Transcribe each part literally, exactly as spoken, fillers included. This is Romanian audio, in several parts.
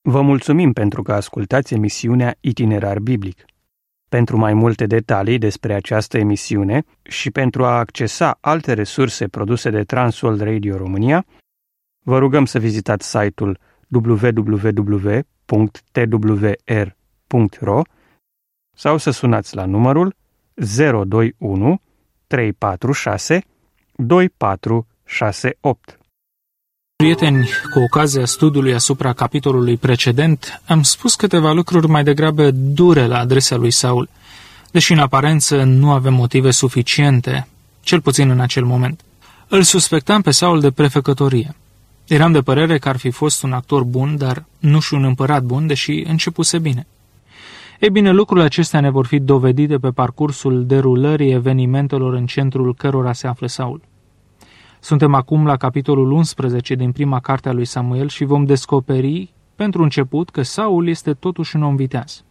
Vă mulțumim pentru că ascultați emisiunea Itinerar Biblic. Pentru mai multe detalii despre această emisiune și pentru a accesa alte resurse produse de Transworld Radio România, vă rugăm să vizitați site-ul w w w punct t w r punct r o sau să sunați la numărul zero doi unu trei patru șase doi patru șase opt. Prieteni, cu ocazia studiului asupra capitolului precedent, am spus câteva lucruri mai degrabă dure la adresa lui Saul, deși în aparență nu avem motive suficiente, cel puțin în acel moment. Îl suspectam pe Saul de prefecătorie. Eram de părere că ar fi fost un actor bun, dar nu și un împărat bun, deși începuse bine. Ei bine, lucrurile acestea ne vor fi dovedite pe parcursul derulării evenimentelor în centrul cărora se află Saul. Suntem acum la capitolul unsprezece din prima carte a lui Samuel și vom descoperi, pentru început, că Saul este totuși un om viteaz.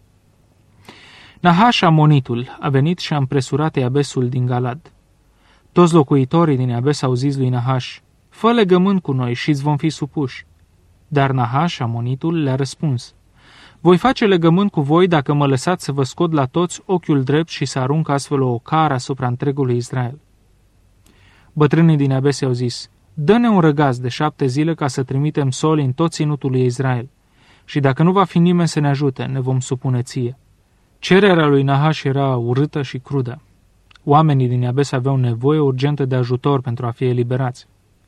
Nahaș Amonitul a venit și a împresurat Iabesul din Galad. Toți locuitorii din Iabes au zis lui Nahaș: "Fă legământ cu noi și îți vom fi supuși." Dar Nahaș Amonitul le-a răspuns: "Voi face legământ cu voi dacă mă lăsați să vă scot la toți ochiul drept și să arunc astfel o ocară asupra întregului Israel." Bătrânii din Iabes i-au zis: "Dă-ne un răgaz de șapte zile ca să trimitem soli în tot ținutul lui Israel. Și dacă nu va fi nimeni să ne ajute, ne vom supune ție." Cererea lui Nahaș era urâtă și crudă. Oamenii din Iabes aveau nevoie urgentă de ajutor pentru a fi eliberați.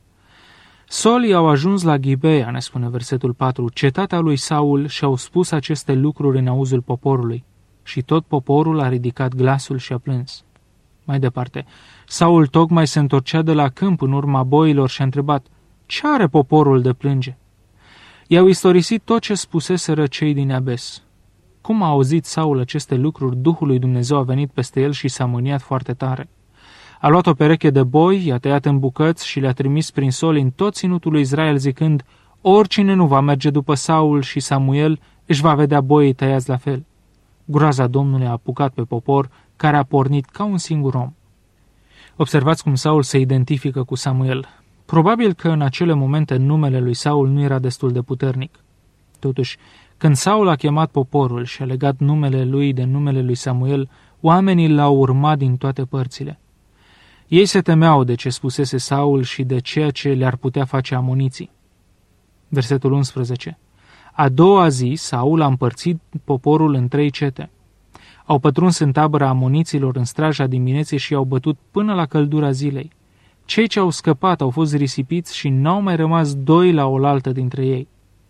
Solii au ajuns la Ghibeia, ne spune versetul patru, cetatea lui Saul, și au spus aceste lucruri în auzul poporului. Și tot poporul a ridicat glasul și a plâns. Mai departe, Saul tocmai se întorcea de la câmp în urma boilor și a întrebat: "Ce are poporul de plânge?" I-au istorisit tot ce spuseseră cei din Iabes. Cum a auzit Saul aceste lucruri, Duhul lui Dumnezeu a venit peste el și s-a mâniat foarte tare. A luat o pereche de boi, i-a tăiat în bucăți și le-a trimis prin soli în tot ținutul lui Israel, zicând: "Oricine nu va merge după Saul și Samuel, își va vedea boii tăiați la fel." Groaza Domnului a apucat pe popor, care a pornit ca un singur om. Observați cum Saul se identifică cu Samuel. Probabil că în acele momente numele lui Saul nu era destul de puternic. Totuși, când Saul a chemat poporul și a legat numele lui de numele lui Samuel, oamenii l-au urmat din toate părțile. Ei se temeau de ce spusese Saul și de ceea ce le-ar putea face amoniții. Versetul unsprezece. A doua zi, Saul a împărțit poporul în trei cete. Au pătruns în tabăra amoniților în straja dimineții și i-au bătut până la căldura zilei. Cei ce au scăpat au fost risipiți și n-au mai rămas doi la oaltă dintre ei.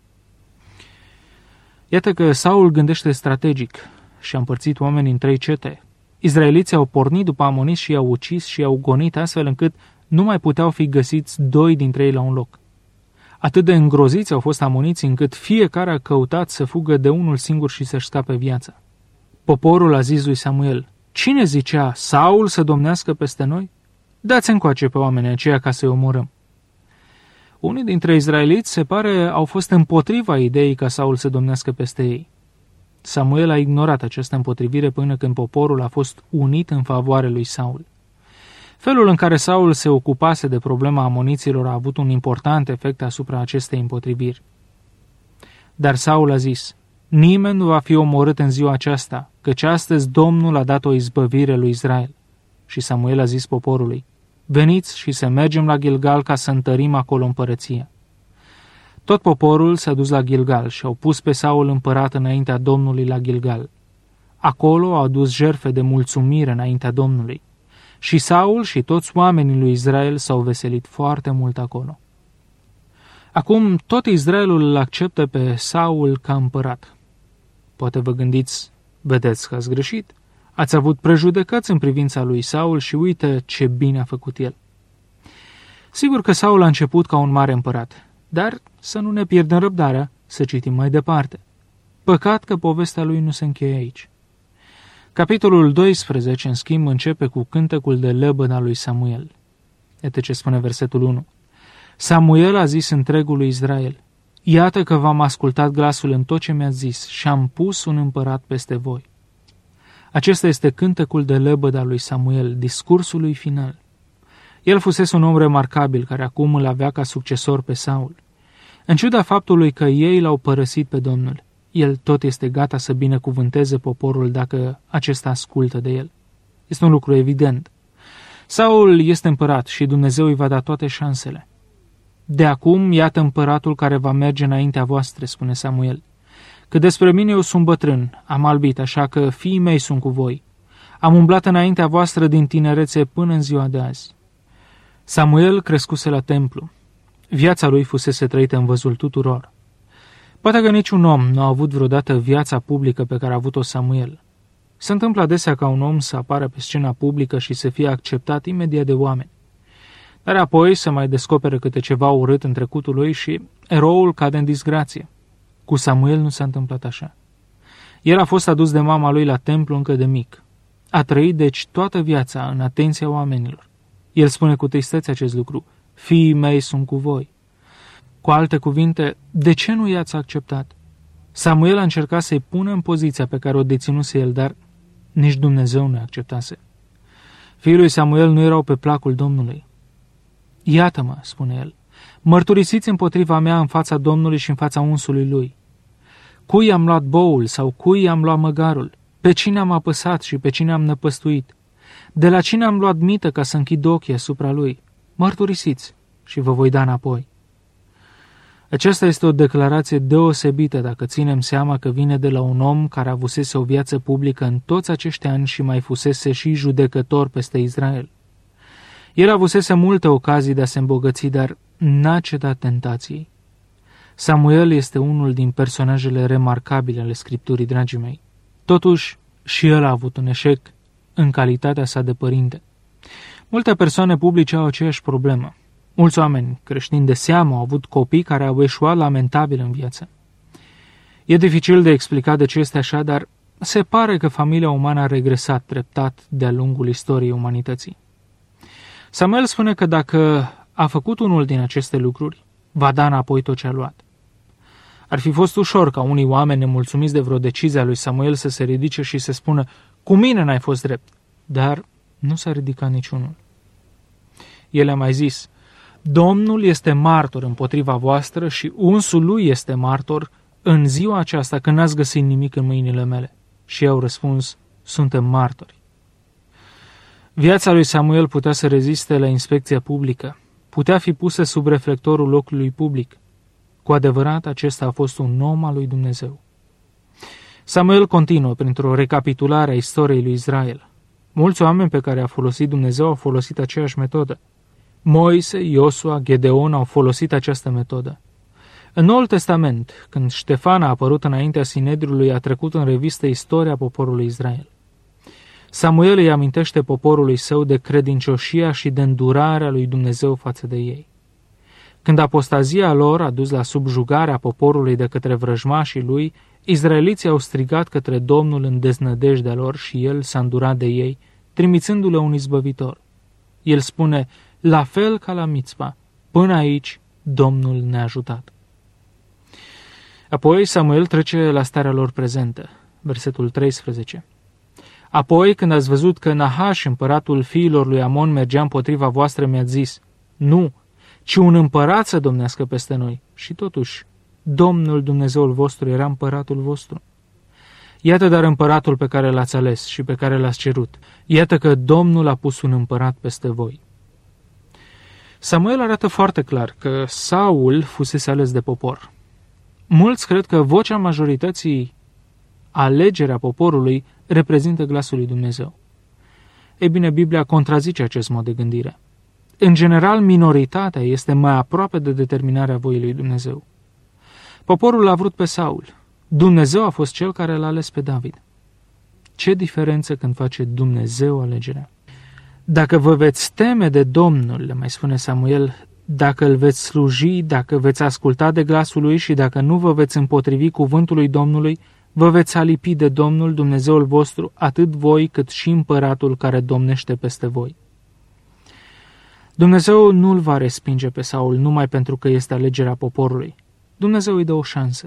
Iată că Saul gândește strategic și a împărțit oamenii în trei cete. Izraeliții au pornit după amoniți și i-au ucis și i-au gonit astfel încât nu mai puteau fi găsiți doi dintre ei la un loc. Atât de îngroziți au fost amoniții încât fiecare a căutat să fugă de unul singur și să-și scape viața. Poporul a zis lui Samuel: "Cine zicea Saul să domnească peste noi? Dați încoace pe oamenii aceia ca să-i omorâm." Unii dintre izraeliți, se pare, au fost împotriva ideii ca Saul să domnească peste ei. Samuel a ignorat această împotrivire până când poporul a fost unit în favoarea lui Saul. Felul în care Saul se ocupase de problema amoniților a avut un important efect asupra acestei împotriviri. Dar Saul a zis: "Nimeni nu va fi omorât în ziua aceasta, căci astăzi Domnul a dat o izbăvire lui Israel." Și Samuel a zis poporului: "Veniți și să mergem la Gilgal ca să întărim acolo împărăția." Tot poporul s-a dus la Gilgal și au pus pe Saul împărat înaintea Domnului la Gilgal. Acolo au adus jertfe de mulțumire înaintea Domnului. Și Saul și toți oamenii lui Israel s-au veselit foarte mult acolo. Acum tot Israelul îl acceptă pe Saul ca împărat. Poate vă gândiți: vedeți că ați greșit. Ați avut prejudecăți în privința lui Saul și uite ce bine a făcut el. Sigur că Saul a început ca un mare împărat, dar să nu ne pierdem răbdarea, să citim mai departe. Păcat că povestea lui nu se încheie aici. Capitolul doisprezece, în schimb, începe cu cântecul de lebăd al lui Samuel. Iată ce spune versetul unu. Samuel a zis întregului Israel: "Iată că v-am ascultat glasul în tot ce mi-ați zis și am pus un împărat peste voi." Acesta este cântecul de lebăd al lui Samuel, discursul lui final. El fusese un om remarcabil care acum îl avea ca succesor pe Saul. În ciuda faptului că ei l-au părăsit pe Domnul, el tot este gata să binecuvânteze poporul dacă acesta ascultă de el. Este un lucru evident. Saul este împărat și Dumnezeu îi va da toate șansele. De acum, iată împăratul care va merge înaintea voastre, spune Samuel. Că despre mine eu sunt bătrân, am albit, așa că fiii mei sunt cu voi. Am umblat înaintea voastră din tinerețe până în ziua de azi. Samuel crescuse la templu. Viața lui fusese trăită în văzul tuturor. Poate că niciun om nu a avut vreodată viața publică pe care a avut-o Samuel. Se întâmplă adesea ca un om să apară pe scena publică și să fie acceptat imediat de oameni. Dar apoi să mai descopere câte ceva urât în trecutul lui și eroul cade în disgrație. Cu Samuel nu s-a întâmplat așa. El a fost adus de mama lui la templu încă de mic. A trăit deci toată viața în atenția oamenilor. El spune cu tristețe acest lucru: fiii mei sunt cu voi. Cu alte cuvinte, de ce nu i-ați acceptat? Samuel a încercat să-i pună în poziția pe care o deținuse el, dar nici Dumnezeu nu i-a acceptase. Fiii lui Samuel nu erau pe placul Domnului. Iată-mă, spune el, mărturisiți împotriva mea în fața Domnului și în fața unsului lui. Cui am luat boul sau cui am luat măgarul? Pe cine am apăsat și pe cine am năpăstuit? De la cine am luat mită ca să închid ochii asupra lui? Mărturisiți și vă voi da înapoi. Aceasta este o declarație deosebită dacă ținem seama că vine de la un om care avusese o viață publică în toți acești ani și mai fusese și judecător peste Israel. El avusese multe ocazii de a se îmbogăți, dar n-a cedat tentației. Samuel este unul din personajele remarcabile ale Scripturii, dragii mei. Totuși, și el a avut un eșec în calitatea sa de părinte. Multe persoane publice au aceeași problemă. Mulți oameni creștini de seamă au avut copii care au eșuat lamentabil în viață. E dificil de explicat de ce este așa, dar se pare că familia umană a regresat treptat de-a lungul istoriei umanității. Samuel spune că dacă a făcut unul din aceste lucruri, va da înapoi tot ce a luat. Ar fi fost ușor ca unii oameni nemulțumiți de vreo decizie a lui Samuel să se ridice și să spună: cu mine n-ai fost drept, dar nu s-a ridicat niciunul. El a mai zis: Domnul este martor împotriva voastră și unsul lui este martor în ziua aceasta când n-ați găsit nimic în mâinile mele. Și au răspuns: suntem martori. Viața lui Samuel putea să reziste la inspecția publică, putea fi pusă sub reflectorul locului public. Cu adevărat, acesta a fost un om al lui Dumnezeu. Samuel continuă printr-o recapitulare a istoriei lui Israel. Mulți oameni pe care a folosit Dumnezeu au folosit aceeași metodă. Moise, Iosua, Gedeon au folosit această metodă. În Noul Testament, când Ștefan a apărut înaintea Sinedriului, a trecut în revistă istoria poporului Israel. Samuel îi amintește poporului său de credincioșia și de îndurarea lui Dumnezeu față de ei. Când apostazia lor a dus la subjugarea poporului de către vrăjmașii lui, izraeliții au strigat către Domnul în deznădejdea lor și el s-a îndurat de ei, trimițându-le un izbăvitor. El spune: la fel ca la Mitzpa, până aici Domnul ne-a ajutat. Apoi Samuel trece la starea lor prezentă, versetul treisprezece. Apoi, când ați văzut că Nahaș, împăratul fiilor lui Amon, mergea împotriva voastră, mi-ați zis: nu, ci un împărat să domnească peste noi. Și totuși, Domnul Dumnezeul vostru era împăratul vostru. Iată dar împăratul pe care l-ați ales și pe care l-ați cerut. Iată că Domnul a pus un împărat peste voi. Samuel arată foarte clar că Saul fusese ales de popor. Mulți cred că vocea majorității, alegerea poporului, reprezintă glasul lui Dumnezeu. Ei bine, Biblia contrazice acest mod de gândire. În general, minoritatea este mai aproape de determinarea voii lui Dumnezeu. Poporul l-a vrut pe Saul. Dumnezeu a fost cel care l-a ales pe David. Ce diferență când face Dumnezeu alegerea? Dacă vă veți teme de Domnul, le mai spune Samuel, dacă îl veți sluji, dacă veți asculta de glasul lui și dacă nu vă veți împotrivi cuvântului Domnului, vă veți alipi de Domnul Dumnezeul vostru, atât voi cât și împăratul care domnește peste voi. Dumnezeu nu îl va respinge pe Saul numai pentru că este alegerea poporului. Dumnezeu îi dă o șansă.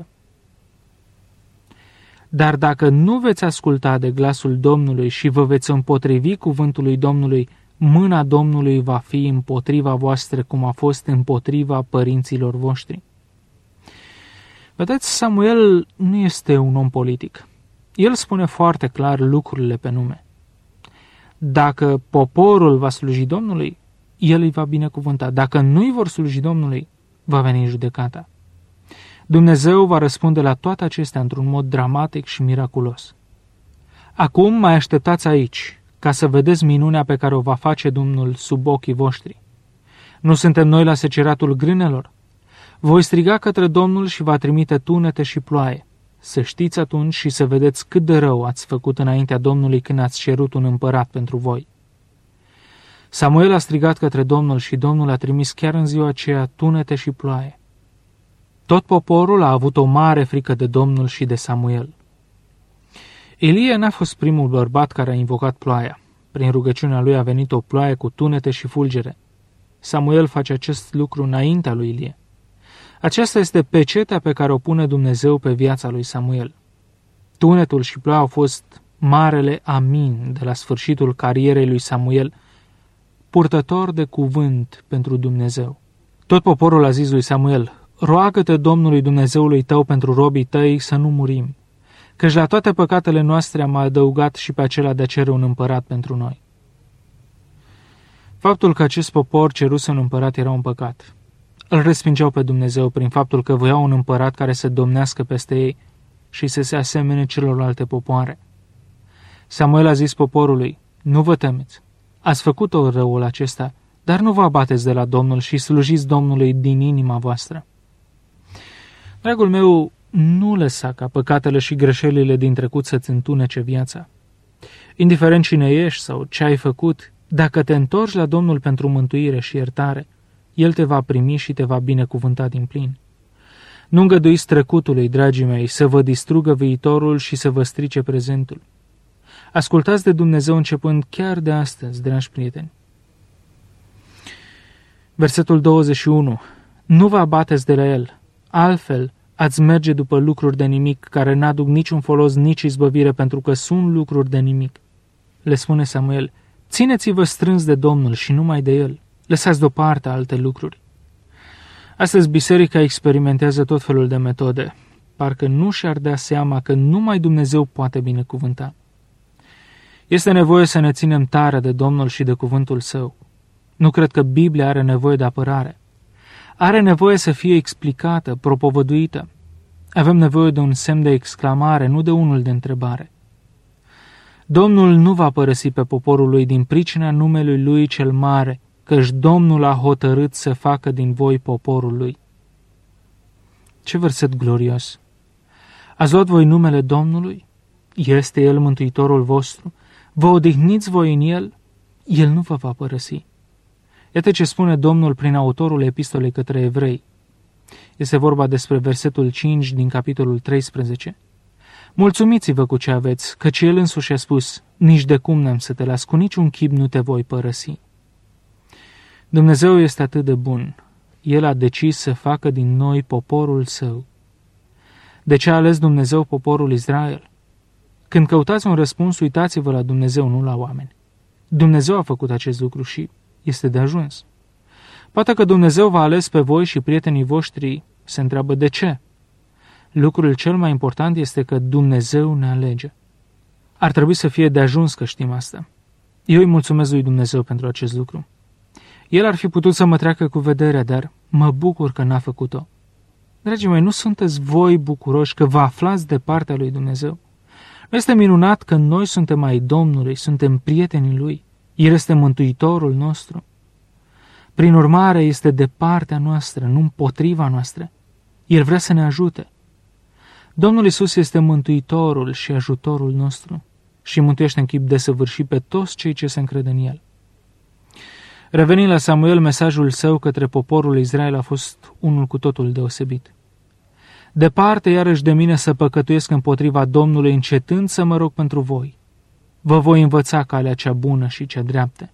Dar dacă nu veți asculta de glasul Domnului și vă veți împotrivi cuvântului Domnului, mâna Domnului va fi împotriva voastră cum a fost împotriva părinților voștri. Vedeți, Samuel nu este un om politic. El spune foarte clar lucrurile pe nume. Dacă poporul va sluji Domnului, el îi va binecuvânta. Dacă nu îi vor sluji Domnului, va veni judecata. Dumnezeu va răspunde la toate acestea într-un mod dramatic și miraculos. Acum mai așteptați aici, ca să vedeți minunea pe care o va face Domnul sub ochii voștri. Nu suntem noi la seceratul grânelor? Voi striga către Domnul și va trimite tunete și ploaie. Să știți atunci și să vedeți cât de rău ați făcut înaintea Domnului când ați cerut un împărat pentru voi. Samuel a strigat către Domnul și Domnul a trimis chiar în ziua aceea tunete și ploaie. Tot poporul a avut o mare frică de Domnul și de Samuel. Ilie n-a fost primul bărbat care a invocat ploaia. Prin rugăciunea lui a venit o ploaie cu tunete și fulgere. Samuel face acest lucru înaintea lui Ilie. Aceasta este pecetea pe care o pune Dumnezeu pe viața lui Samuel. Tunetul și ploaia au fost marele amin de la sfârșitul carierei lui Samuel, purtător de cuvânt pentru Dumnezeu. Tot poporul a zis lui Samuel: roagă-te Domnului Dumnezeului tău pentru robii tăi să nu murim, căci la toate păcatele noastre am adăugat și pe acela de a cere un împărat pentru noi. Faptul că acest popor ceruse un împărat era un păcat. Îl respingeau pe Dumnezeu prin faptul că voiau un împărat care să domnească peste ei și să se asemene celorlalte popoare. Samuel a zis poporului: nu vă temeți, ați făcut-o răul acesta, dar nu vă abateți de la Domnul și slujiți Domnului din inima voastră. Dragul meu, nu lăsa ca păcatele și greșelile din trecut să-ți întunece viața. Indiferent cine ești sau ce ai făcut, dacă te întorci la Domnul pentru mântuire și iertare, El te va primi și te va binecuvânta din plin. Nu îngăduiți trecutului, dragii mei, să vă distrugă viitorul și să vă strice prezentul. Ascultați de Dumnezeu începând chiar de astăzi, dragi prieteni. Versetul douăzeci și unu. Nu vă abateți de la El, altfel ați merge după lucruri de nimic care n-aduc niciun folos, nici izbăvire, pentru că sunt lucruri de nimic. Le spune Samuel: țineți-vă strâns de Domnul și numai de El. Lăsați deoparte alte lucruri. Astăzi biserica experimentează tot felul de metode. Parcă nu și-ar dea seama că numai Dumnezeu poate binecuvânta. Este nevoie să ne ținem tare de Domnul și de cuvântul Său. Nu cred că Biblia are nevoie de apărare. Are nevoie să fie explicată, propovăduită. Avem nevoie de un semn de exclamare, nu de unul de întrebare. Domnul nu va părăsi pe poporul lui din pricina numelui lui cel mare, căci Domnul a hotărât să facă din voi poporul lui. Ce verset glorios! Ați luat voi numele Domnului? Este El mântuitorul vostru? Vă odihniți voi în El? El nu vă va părăsi. Iată ce spune Domnul prin autorul epistolei către evrei. Este vorba despre versetul cinci din capitolul treisprezece. Mulțumiți-vă cu ce aveți, căci El însuși a spus: nici de cum n-am să te las, cu niciun chip nu te voi părăsi. Dumnezeu este atât de bun. El a decis să facă din noi poporul Său. De ce a ales Dumnezeu poporul Israel? Când căutați un răspuns, uitați-vă la Dumnezeu, nu la oameni. Dumnezeu a făcut acest lucru și este de ajuns. Poate că Dumnezeu v-a ales pe voi și prietenii voștri se întreabă de ce. Lucrul cel mai important este că Dumnezeu ne alege. Ar trebui să fie de ajuns că știm asta. Eu îi mulțumesc lui Dumnezeu pentru acest lucru. El ar fi putut să mă treacă cu vederea, dar mă bucur că n-a făcut-o. Dragii mei, nu sunteți voi bucuroși că vă aflați de partea lui Dumnezeu? Nu este minunat că noi suntem ai Domnului, suntem prietenii Lui. El este Mântuitorul nostru. Prin urmare, este de partea noastră, nu împotriva noastră. El vrea să ne ajute. Domnul Iisus este Mântuitorul și ajutorul nostru și mântuiește în chip desăvârșit pe toți cei ce se încred în El. Revenind la Samuel, mesajul său către poporul Israel a fost unul cu totul deosebit. Departe iarăși de mine să păcătuiesc împotriva Domnului, încetând să mă rog pentru voi. Vă voi învăța calea cea bună și cea dreaptă.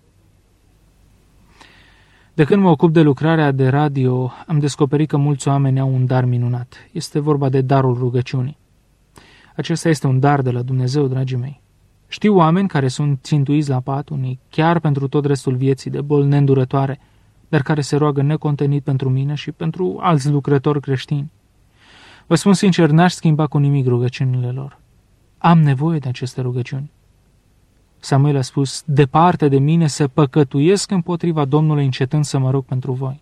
De când mă ocup de lucrarea de radio, am descoperit că mulți oameni au un dar minunat. Este vorba de darul rugăciunii. Acesta este un dar de la Dumnezeu, dragii mei. Știu oameni care sunt țintuiți la pat, unii chiar pentru tot restul vieții de boli neîndurătoare, dar care se roagă necontenit pentru mine și pentru alți lucrători creștini. Vă spun sincer, n-aș schimba cu nimic rugăciunile lor. Am nevoie de aceste rugăciuni. Samuel a spus, departe de mine să păcătuiesc împotriva Domnului încetând să mă rog pentru voi.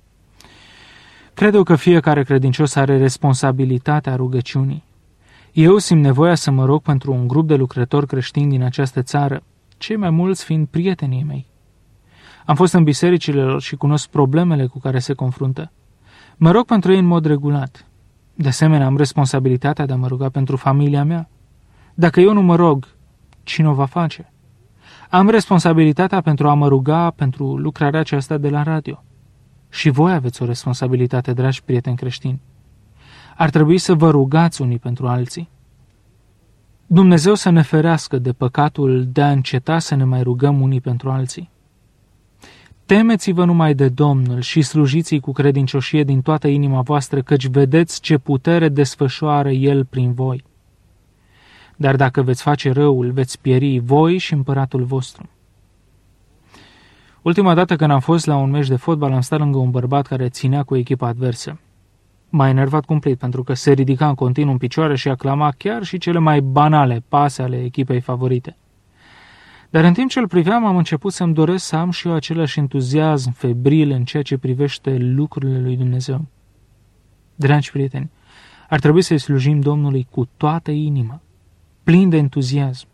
Cred eu că fiecare credincios are responsabilitatea rugăciunii. Eu simt nevoia să mă rog pentru un grup de lucrători creștini din această țară, cei mai mulți fiind prietenii mei. Am fost în bisericile lor și cunosc problemele cu care se confruntă. Mă rog pentru ei în mod regulat. De asemenea, am responsabilitatea de a mă ruga pentru familia mea. Dacă eu nu mă rog, cine o va face? Am responsabilitatea pentru a mă ruga pentru lucrarea aceasta de la radio. Și voi aveți o responsabilitate, dragi prieteni creștini. Ar trebui să vă rugați unii pentru alții. Dumnezeu să ne ferească de păcatul de a înceta să ne mai rugăm unii pentru alții. Temeți-vă numai de Domnul și slujiți-i cu credincioșie din toată inima voastră, căci vedeți ce putere desfășoară El prin voi. Dar dacă veți face răul, veți pieri voi și împăratul vostru. Ultima dată când am fost la un meci de fotbal, am stat lângă un bărbat care ținea cu echipa adversă. M-a enervat cumplit pentru că se ridica în continuu în picioare și aclama chiar și cele mai banale pase ale echipei favorite. Dar în timp ce îl priveam, am început să-mi doresc să am și eu același entuziasm febril în ceea ce privește lucrurile lui Dumnezeu. Dragi prieteni, ar trebui să-i slujim Domnului cu toată inima, plin de entuziasm.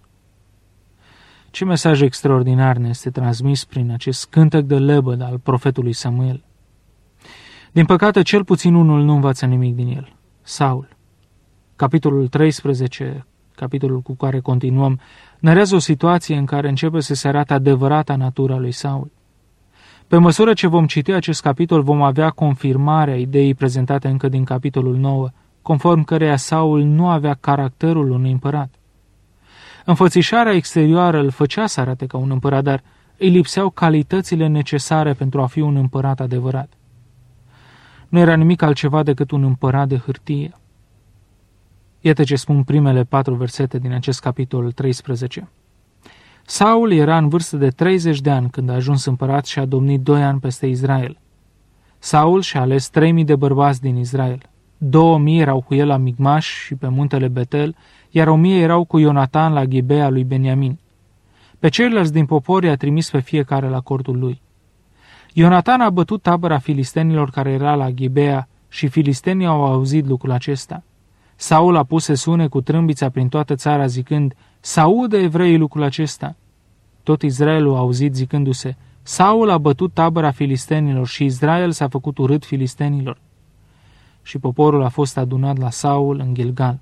Ce mesaj extraordinar ne este transmis prin acest cântec de lebăd al profetului Samuel. Din păcate, cel puțin unul nu învață nimic din el, Saul. Capitolul treisprezece, capitolul cu care continuăm, narrează o situație în care începe să se arate adevărata natura lui Saul. Pe măsură ce vom citi acest capitol, vom avea confirmarea ideii prezentate încă din capitolul nouă, conform căreia Saul nu avea caracterul unui împărat. Înfățișarea exterioară îl făcea să arate ca un împărat, dar îi lipseau calitățile necesare pentru a fi un împărat adevărat. Nu era nimic altceva decât un împărat de hârtie. Iată ce spun primele patru versete din acest capitol treisprezece. Saul era în vârstă de treizeci de ani când a ajuns împărat și a domnit doi ani peste Israel. Saul și-a ales trei mii de bărbați din Israel. Două mii erau cu el la Migmaș și pe muntele Betel, iar o mie erau cu Ionatan la Ghibea lui Beniamin. Pe ceilalți din popor i-a trimis pe fiecare la cortul lui. Ionatan a bătut tabăra filistenilor care era la Ghibea și filistenii au auzit lucrul acesta. Saul a pus să sune cu trâmbița prin toată țara zicând, să audă evreii lucrul acesta. Tot Israelul a auzit zicându-se, Saul a bătut tabăra filistenilor și Israel s-a făcut urât filistenilor. Și poporul a fost adunat la Saul în Gilgal.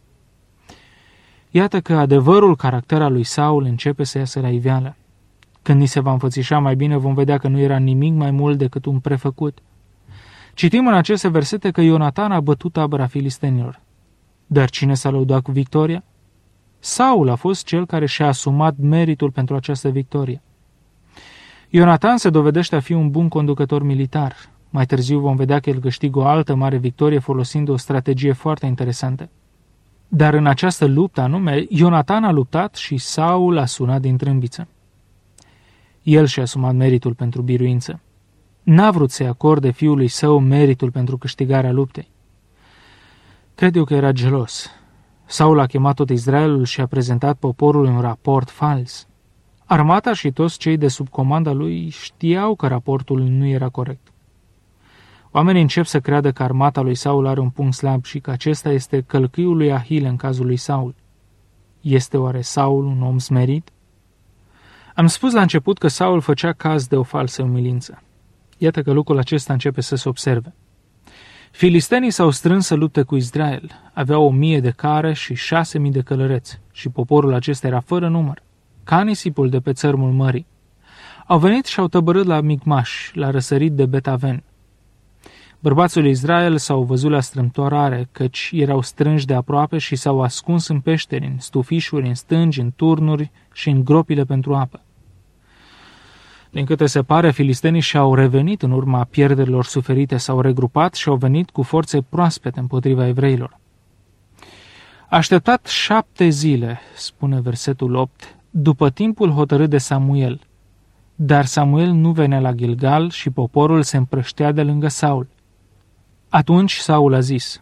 Iată că adevărul caracter al lui Saul începe să iasă la iveală. Când ni se va înfățișa mai bine, vom vedea că nu era nimic mai mult decât un prefăcut. Citim în aceste versete că Ionatan a bătut tabăra filistenilor. Dar cine s-a lăudat cu victoria? Saul a fost cel care și-a asumat meritul pentru această victorie. Ionatan se dovedește a fi un bun conducător militar. Mai târziu vom vedea că el câștigă o altă mare victorie folosind o strategie foarte interesantă. Dar în această luptă anume, Ionatan a luptat și Saul a sunat din trâmbiță. El și-a asumat meritul pentru biruință. N-a vrut să-i acorde fiului său meritul pentru câștigarea luptei. Cred eu că era gelos. Saul a chemat tot Israelul și a prezentat poporului un raport fals. Armata și toți cei de sub comanda lui știau că raportul nu era corect. Oamenii încep să creadă că armata lui Saul are un punct slab și că acesta este călcâiul lui Ahile în cazul lui Saul. Este oare Saul un om smerit? Am spus la început că Saul făcea caz de o falsă umilință. Iată că lucrul acesta începe să se observe. Filistenii s-au strâns să lupte cu Israel. Aveau o mie de care și șase mii de călăreți și poporul acesta era fără număr, ca nisipul de pe țărmul mării. Au venit și au tăbărât la Micmaș, la răsărit de Betaven. Bărbații lui Israel s-au văzut la strâmtorare, căci erau strânși de aproape și s-au ascuns în peșteri, în stufișuri, în stângi, în turnuri și în gropile pentru apă. Din câte se pare, filistenii și-au revenit în urma pierderilor suferite, s-au regrupat și au venit cu forțe proaspete împotriva evreilor. A așteptat șapte zile, spune versetul opt, după timpul hotărât de Samuel. Dar Samuel nu venea la Gilgal și poporul se împrăștea de lângă Saul. Atunci Saul a zis,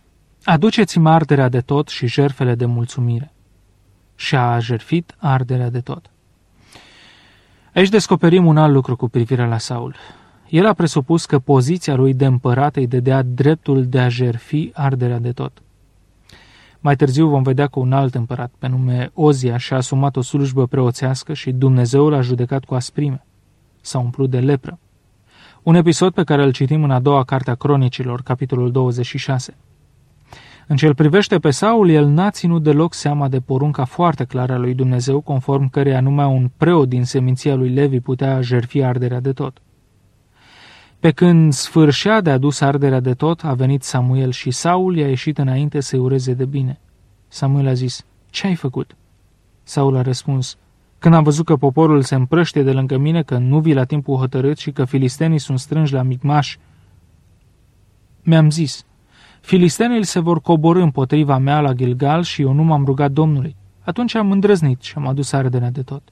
aduceți-mi arderea de tot și jertfele de mulțumire. Și a jertfit arderea de tot. Aici descoperim un alt lucru cu privire la Saul. El a presupus că poziția lui de împărat îi dădea dreptul de a jertfi arderea de tot. Mai târziu vom vedea că un alt împărat, pe nume Ozia, și-a asumat o slujbă preoțească și Dumnezeu l-a judecat cu asprime. S-a umplut de lepră. Un episod pe care îl citim în a doua carte a Cronicilor, capitolul douăzeci și șase. În ce îl privește pe Saul, el n-a ținut deloc seama de porunca foarte clară a lui Dumnezeu, conform căreia numai un preot din seminția lui Levi putea jertfi arderea de tot. Pe când sfârșea de adus arderea de tot, a venit Samuel și Saul i-a ieșit înainte să-i ureze de bine. Samuel a zis, ce ai făcut? Saul a răspuns, când am văzut că poporul se împrăștie de lângă mine, că nu vii la timpul hotărât și că filistenii sunt strânși la Micmaș, mi-am zis, filistenii se vor coborî împotriva mea la Gilgal și eu nu m-am rugat Domnului. Atunci am îndrăznit și am adus arderea de tot.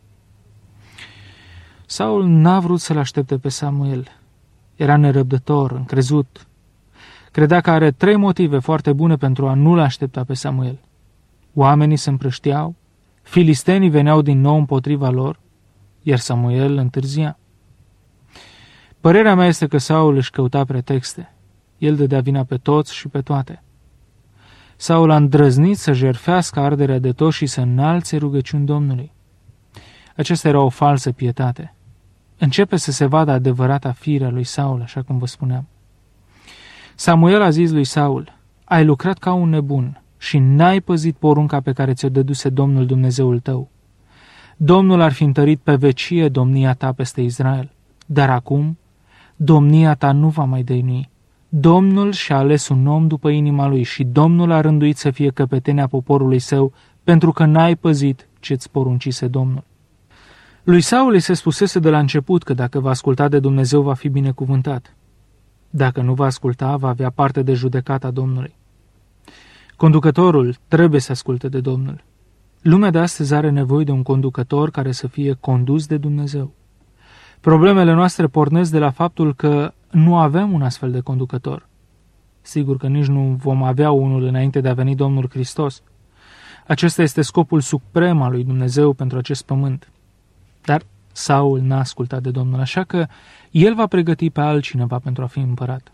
Saul n-a vrut să-l aștepte pe Samuel. Era nerăbdător, încrezut. Credea că are trei motive foarte bune pentru a nu-l aștepta pe Samuel. Oamenii se împrăștiau, filistenii veneau din nou împotriva lor, iar Samuel întârzia. Părerea mea este că Saul își căuta pretexte. El dădea vina pe toți și pe toate. Saul a îndrăznit să jertfească arderea de tot și să înalțe rugăciuni Domnului. Aceasta era o falsă pietate. Începe să se vadă adevărata fire a lui Saul, așa cum vă spuneam. Samuel a zis lui Saul, ai lucrat ca un nebun și n-ai păzit porunca pe care ți-o dăduse Domnul Dumnezeul tău. Domnul ar fi întărit pe vecie domnia ta peste Israel, dar acum domnia ta nu va mai dăinui. Domnul și-a ales un om după inima lui și Domnul a rânduit să fie căpetenia poporului său, pentru că n-ai păzit ce-ți poruncise Domnul. Lui Saul îi se spusese de la început că dacă va asculta de Dumnezeu va fi binecuvântat. Dacă nu va asculta, va avea parte de judecata Domnului. Conducătorul trebuie să asculte de Domnul. Lumea de astăzi are nevoie de un conducător care să fie condus de Dumnezeu. Problemele noastre pornesc de la faptul că nu avem un astfel de conducător. Sigur că nici nu vom avea unul înainte de a veni Domnul Hristos. Acesta este scopul suprem al lui Dumnezeu pentru acest pământ. Dar Saul n-a ascultat de Domnul, așa că el va pregăti pe altcineva pentru a fi împărat.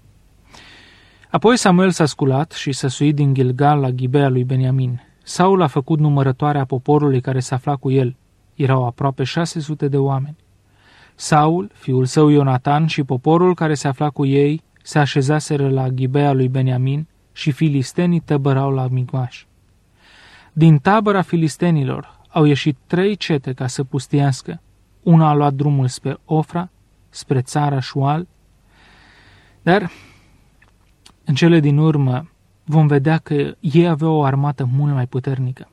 Apoi Samuel s-a sculat și s-a suit din Gilgal la Ghibea lui Beniamin. Saul a făcut numărătoarea poporului care se afla cu el. Erau aproape șase sute de oameni. Saul, fiul său Ionatan și poporul care se afla cu ei se așezaseră la Ghibea lui Beniamin și filistenii tăbărau la Micmaș. Din tabăra filistenilor au ieșit trei cete ca să pustiască. Una a luat drumul spre Ofra, spre țara Șual, dar în cele din urmă vom vedea că ei aveau o armată mult mai puternică.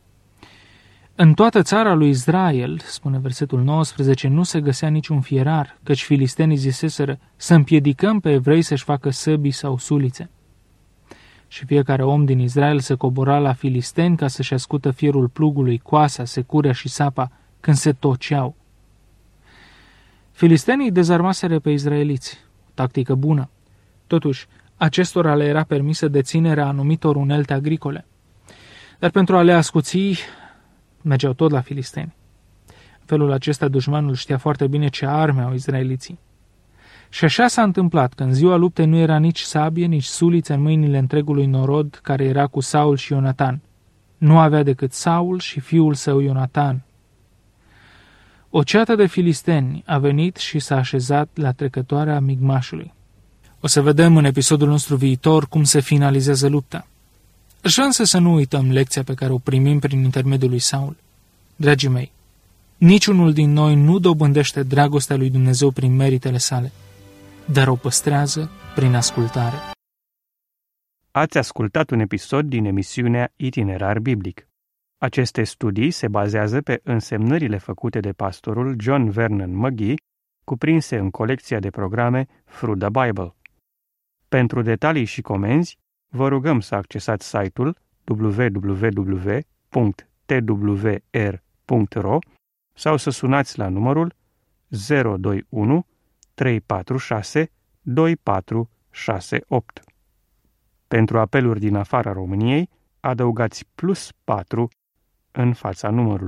În toată țara lui Israel, spune versetul nouăsprezece, nu se găsea niciun fierar, căci filistenii ziseseră să împiedicăm pe evrei să-și facă săbii sau sulițe. Și fiecare om din Israel se cobora la filisteni ca să-și ascută fierul plugului, coasa, securea și sapa când se toceau. Filistenii dezarmaseră pe izraeliți, o tactică bună. Totuși, acestora le era permisă deținerea anumitor unelte agricole. Dar pentru a le ascuți, mergeau tot la filisteni. În felul acesta, dușmanul știa foarte bine ce arme au izraeliții. Și așa s-a întâmplat că în ziua luptei nu era nici sabie, nici suliță în mâinile întregului norod care era cu Saul și Ionatan. Nu avea decât Saul și fiul său Ionatan. O ceată de filisteni a venit și s-a așezat la trecătoarea Micmașului. O să vedem în episodul nostru viitor cum se finalizează lupta. Aș vrea însă să nu uităm lecția pe care o primim prin intermediul lui Saul. Dragii mei, niciunul din noi nu dobândește dragostea lui Dumnezeu prin meritele sale, dar o păstrează prin ascultare. Ați ascultat un episod din emisiunea Itinerar Biblic. Aceste studii se bazează pe însemnările făcute de pastorul John Vernon McGee, cuprinse în colecția de programe Through the Bible. Pentru detalii și comenzi, vă rugăm să accesați site-ul w w w punct t w r punct r o sau să sunați la numărul zero doi unu trei patru șase doi patru șase opt. Pentru apeluri din afara României, adăugați plus patru în fața numărului.